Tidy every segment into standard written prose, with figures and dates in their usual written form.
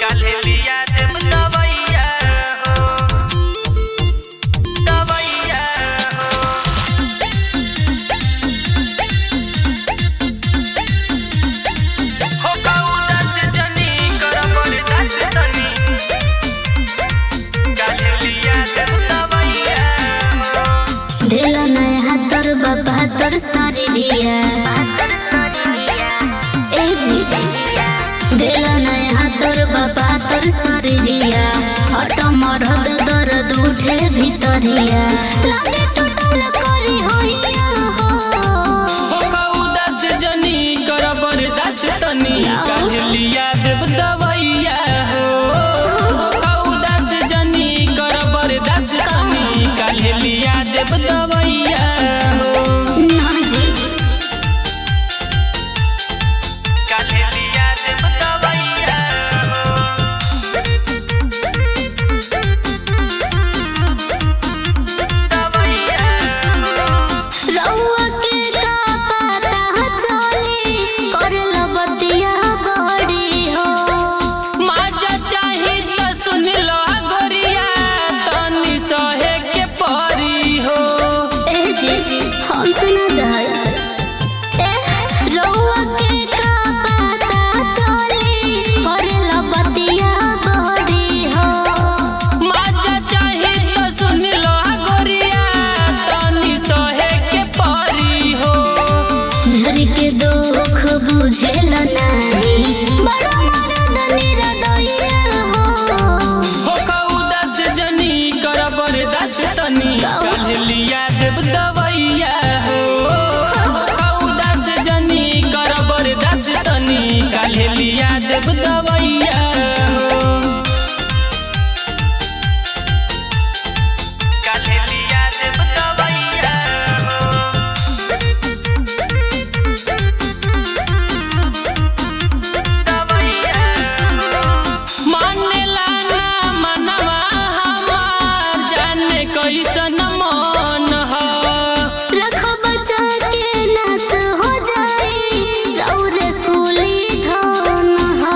काल्हे लिया देब दवैया हो दवैया हो। हो उदास जनी कर बर्दाश्त तनी काल्हे लिया देब दवैया हो। दिल नया तोर बाबा तोर सारी दिया दिल नया तोर बाबा तोर सारी दिया हट मरद दर्द उठे भीतरिया लगे टोटल करी होइया हो उदास जनी कर बर्दाश्त तनी काल्हे लिया देब दवैया हो। उदास जनी कर बर्दाश्त तनी काल्हे लिया देब दवैया हो। काल्हे लिया देब दवैया हो दवैया हो। रउआ के का पता चली करल बतिया बड़ी हो माजा चाही त सुन लो गोरिया तनी सहे के परी हो। हम सुना चाहत रउआ के का पता चली करल बतिया बड़ी हो माजा चाही त सुन लो गोरिया तनी सहे के परी हो। घर के दुख बुझेल नाही बड़ा मर्द निरदइया हो उदास जनी कर बर्दाश्त तनी काल्हे लिया देब दवैया हो। उदास जनी कर बर्दाश्त तनी काल्हे लिया देब दवैया हो। काल्हे लिया देब दवैया दवैया मानेला ना मनवा हमार जाने कैसन मन ह। रख बचा के नास हो जाई रौर कुली धन हो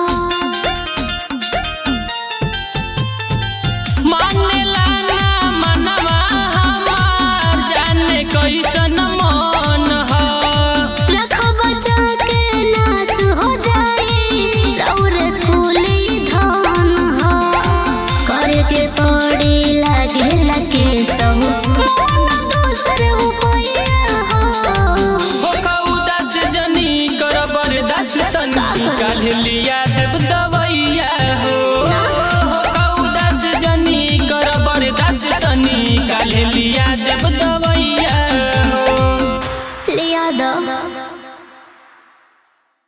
मानेला ना मनवा हमार जाने कैसन मन ह। रख बचा के नास हो जाई रौर कुली धन हो करे के पड़ी लागे लगे सब मन दूसर उपैया हो उदास जनी कर बर्दाश्त तनी काल्हे लिया